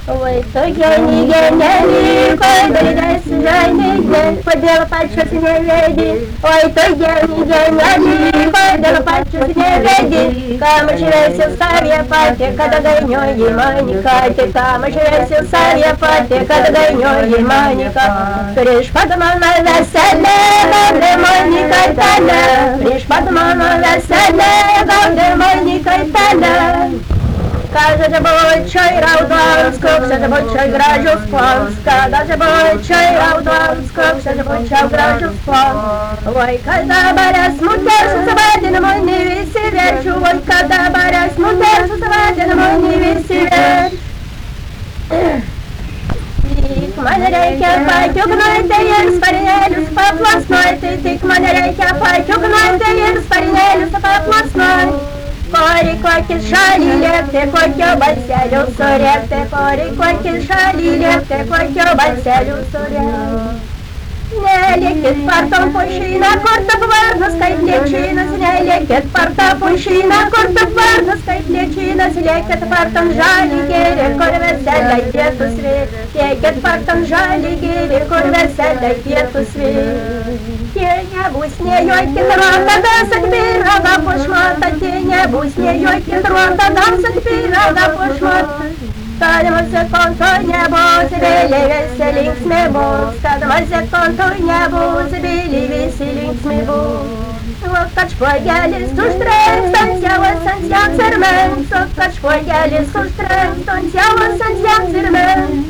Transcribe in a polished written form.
Ой, то я не гений, десь жените, подела пачка не веди. Ой, то я не гений, подела пачка не веди. Камыш весел сарья пати, когда гонё еманика, камыш весел сарья пати, когда гонё еманика. Приш подмана веселе, гауде моника тана. Приш подмана веселе, гауде моника тана. Каждый большой раудонскок, все большой гражу спонска, даже большой раудонскок, все большой гражу спон. Ой, когда баря смутер, сосваден мой не веселяч, ой, когда баря смутер, сосваден мой не веселяч. Тик манерейке потюгной, ты ем спаренелюс поплосной, ты манерейке потюгной, ты ем спаренелюс поплосной. Кори коки шали лепте, котё бальселю сурепте, кори коки шали лепте, котё бальселю сурепте. Не лекет партом пущина, корта варна скайт лечина, не лекет парта пущина, корта варна скайт лечина, лекет партом жали гере, кор веселя дету свет, лекет партом жали гере, кор веселя дету свет. Тень бусне йойкин рота, да сакбира пошмата, тень бусне йойкин рота, да сакбира пошмата. Скадемся конто небо, забили веселинг смебо, скадемся конто небо, забили веселинг смебо. Локач поели суштрем, сансява цермен, сокач поели суштрем, сансява цермен.